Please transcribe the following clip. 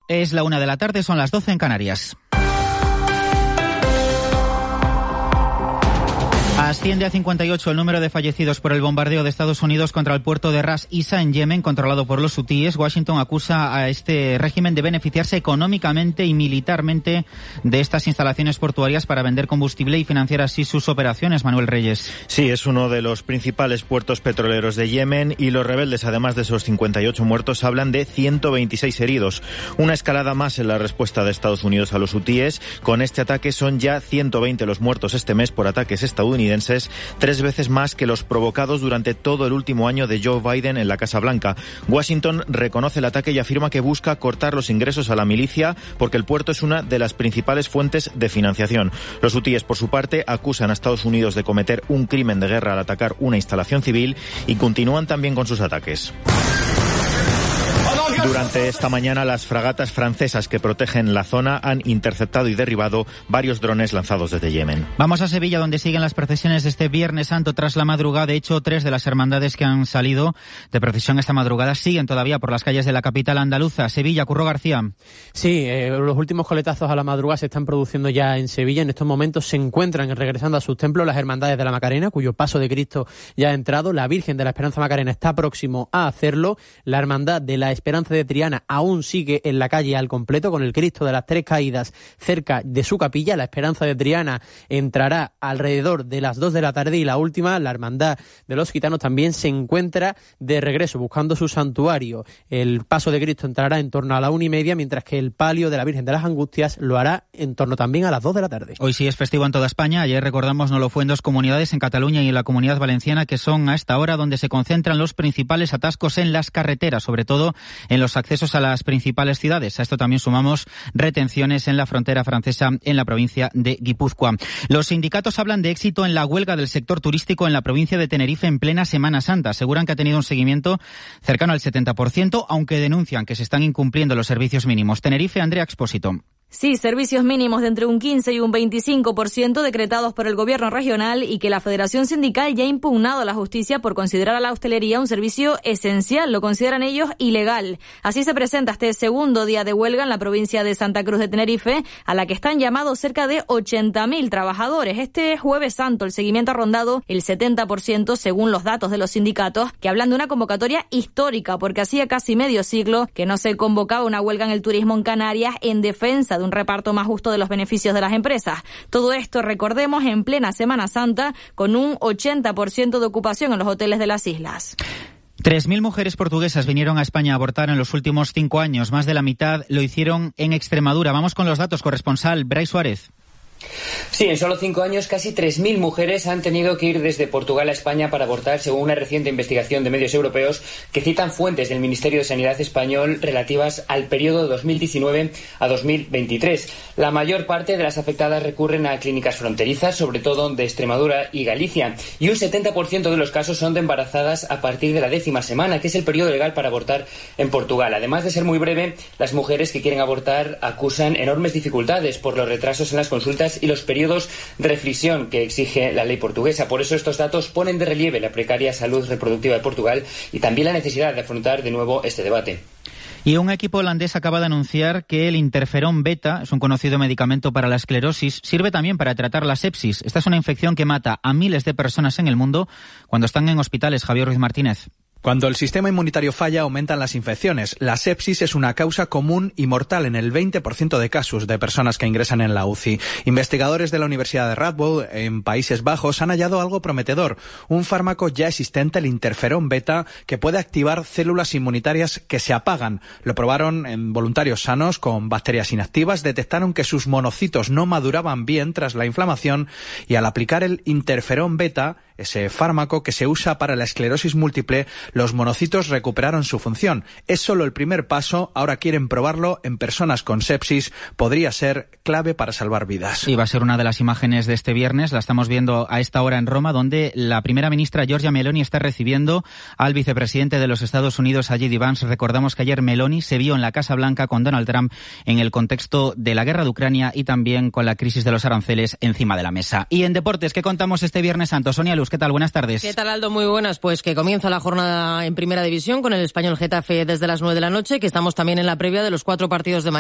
Es la 1 de la tarde, son las 12 en Canarias. Asciende a 58 el número de fallecidos por el bombardeo de Estados Unidos contra el puerto de Ras Isa en Yemen, controlado por los hutíes. Washington acusa a este régimen de beneficiarse económicamente y militarmente de estas instalaciones portuarias para vender combustible y financiar así sus operaciones. Manuel Reyes. Sí, es uno de los principales puertos petroleros de Yemen y los rebeldes, además de esos 58 muertos, hablan de 126 heridos. Una escalada más en la respuesta de Estados Unidos a los hutíes. Con este ataque son ya 120 los muertos este mes por ataques estadounidenses, 3 veces más que los provocados durante todo el último año de Joe Biden en la Casa Blanca. Washington reconoce el ataque y afirma que busca cortar los ingresos a la milicia porque el puerto es una de las principales fuentes de financiación. Los hutíes, por su parte, acusan a Estados Unidos de cometer un crimen de guerra al atacar una instalación civil y continúan también con sus ataques. Durante esta mañana, las fragatas francesas que protegen la zona han interceptado y derribado varios drones lanzados desde Yemen. Vamos a Sevilla, donde siguen las procesiones de este Viernes Santo tras la madrugada. De hecho, 3 de las hermandades que han salido de procesión esta madrugada siguen todavía por las calles de la capital andaluza. Sevilla, Curro García. Sí, los últimos coletazos a la madrugada se están produciendo ya en Sevilla. En estos momentos se encuentran regresando a sus templos las hermandades de la Macarena, cuyo paso de Cristo ya ha entrado. La Virgen de la Esperanza Macarena está próximo a hacerlo. La Hermandad de la Esperanza de Triana aún sigue en la calle al completo, con el Cristo de las Tres Caídas cerca de su capilla. La Esperanza de Triana entrará alrededor de las 2 de la tarde y la última, la Hermandad de los Gitanos, también se encuentra de regreso buscando su santuario. El paso de Cristo entrará en torno a la 1:30, mientras que el palio de la Virgen de las Angustias lo hará en torno también a las 2 de la tarde. Hoy sí es festivo en toda España. Ayer, recordamos, no lo fue en 2 comunidades, en Cataluña y en la Comunidad Valenciana, que son a esta hora donde se concentran los principales atascos en las carreteras, sobre todo en los accesos a las principales ciudades. A esto también sumamos retenciones en la frontera francesa en la provincia de Guipúzcoa. Los sindicatos hablan de éxito en la huelga del sector turístico en la provincia de Tenerife en plena Semana Santa. Aseguran que ha tenido un seguimiento cercano al 70%, aunque denuncian que se están incumpliendo los servicios mínimos. Tenerife, Andrea Expósito. Sí, servicios mínimos de entre un 15 y un 25% decretados por el gobierno regional y que la Federación Sindical ya ha impugnado a la justicia por considerar a la hostelería un servicio esencial. Lo consideran ellos ilegal. Así se presenta este segundo día de huelga en la provincia de Santa Cruz de Tenerife, a la que están llamados cerca de 80.000 trabajadores. Este Jueves Santo el seguimiento ha rondado el 70% según los datos de los sindicatos, que hablan de una convocatoria histórica, porque hacía casi medio siglo que no se convocaba una huelga en el turismo en Canarias en defensa de un reparto más justo de los beneficios de las empresas. Todo esto, recordemos, en plena Semana Santa, con un 80% de ocupación en los hoteles de las islas. 3.000 mujeres portuguesas vinieron a España a abortar en los últimos 5 años. Más de la mitad lo hicieron en Extremadura. Vamos con los datos, corresponsal Brais Suárez. Sí, en solo 5 años casi 3.000 mujeres han tenido que ir desde Portugal a España para abortar, según una reciente investigación de medios europeos que citan fuentes del Ministerio de Sanidad español relativas al periodo de 2019 a 2023. La mayor parte de las afectadas recurren a clínicas fronterizas, sobre todo de Extremadura y Galicia, y un 70% de los casos son de embarazadas a partir de la 10ª semana, que es el periodo legal para abortar en Portugal. Además de ser muy breve, las mujeres que quieren abortar acusan enormes dificultades por los retrasos en las consultas y los periodos de reflexión que exige la ley portuguesa. Por eso estos datos ponen de relieve la precaria salud reproductiva de Portugal y también la necesidad de afrontar de nuevo este debate. Y un equipo holandés acaba de anunciar que el interferón beta, es un conocido medicamento para la esclerosis, sirve también para tratar la sepsis. Esta es una infección que mata a miles de personas en el mundo cuando están en hospitales. Javier Ruiz Martínez. Cuando el sistema inmunitario falla, aumentan las infecciones. La sepsis es una causa común y mortal en el 20% de casos de personas que ingresan en la UCI. Investigadores de la Universidad de Radboud, en Países Bajos, han hallado algo prometedor. Un fármaco ya existente, el interferón beta, que puede activar células inmunitarias que se apagan. Lo probaron en voluntarios sanos con bacterias inactivas, detectaron que sus monocitos no maduraban bien tras la inflamación y al aplicar el interferón beta, ese fármaco que se usa para la esclerosis múltiple, los monocitos recuperaron su función. Es solo el primer paso, ahora quieren probarlo en personas con sepsis. Podría ser clave para salvar vidas. Y va a ser una de las imágenes de este viernes, la estamos viendo a esta hora en Roma, donde la primera ministra Giorgia Meloni está recibiendo al vicepresidente de los Estados Unidos, a J.D. Vance. Recordamos que ayer Meloni se vio en la Casa Blanca con Donald Trump en el contexto de la guerra de Ucrania y también con la crisis de los aranceles encima de la mesa. Y en deportes, ¿qué contamos este Viernes Santo? Sonia Luz, ¿qué tal? Buenas tardes. ¿Qué tal, Aldo? Muy buenas. Pues que comienza la jornada en Primera División con el Español Getafe desde las 9 de la noche, que estamos también en la previa de los 4 partidos de mañana.